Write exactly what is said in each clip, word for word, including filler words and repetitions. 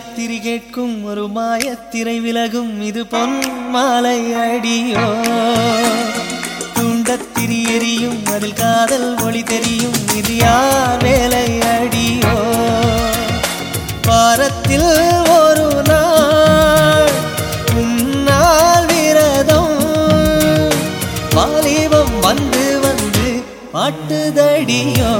காயத்திரி கேட்கும் ஒரு மாயத்திரை விலகும் இது பொன் மாலை அடியோ தூண்டத்திரி எரியும் அதில் காதல் ஒளி தெரியும் இது யார் வேலை அடியோ வாரத்தில் ஒரு நாள் உன்னால் விரதம் வாலிபம் வந்து வந்து பாட்டுதடியோ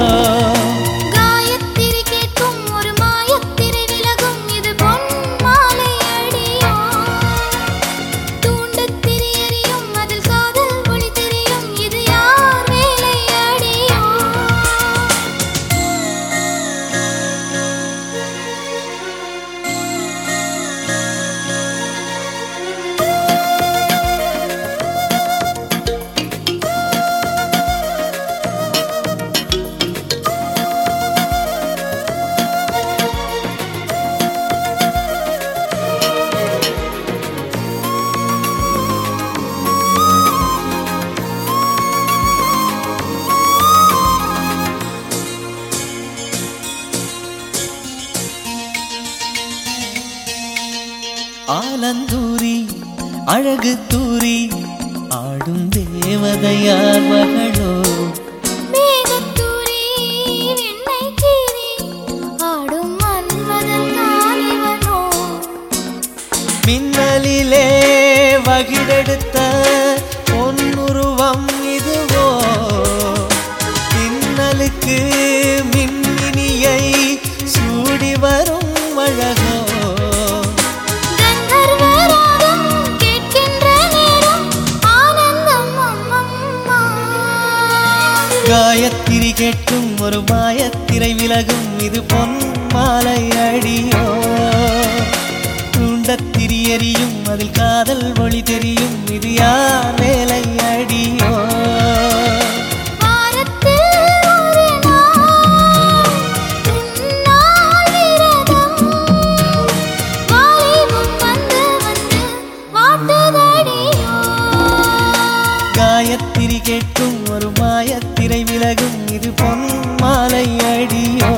ஆலந்தூரி அழகு தூரி ஆடும் தேவதையார் மகளோ மேகத்தூரி வெண்ணை கீரி ஆடும் மன்மதன் தானிவனோ மின்னலிலே வகிடெடுத்த பொன்னுருவம் இதுவோ மின்னலுக்கு மின்னினியை சூடி வரும் அழகோ காயத்திரி கேட்கும் ஒரு மாயத்திரை விலகும் இது பொன் மாலை அடியோ தூண்டத்திரி எரியும் அதில் காதல் ஒளி தெரியும் இது யார் வேலை அடியோ காயத்திரி கேட்கும் ஒரு மாயத்திரை விலகும் இது பொன் மாலை அடியோ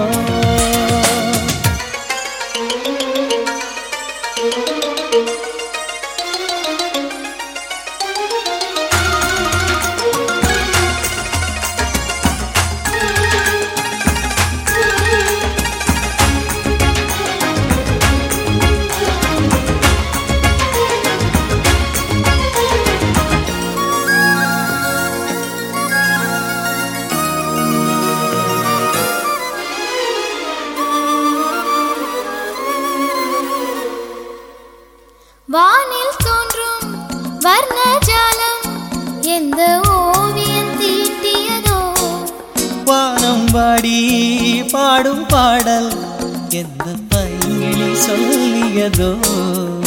வானில் தோன்றும் வர்ணஜாலம் எந்த ஓவியம் தீட்டியதோ வானம் வாடி பாடும் பாடல் எந்த பைங்கிளி சொல்லியதோ